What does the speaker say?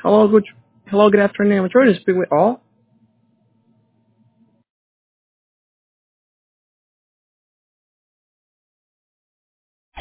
Hello, good afternoon. I'm trying to speak with all.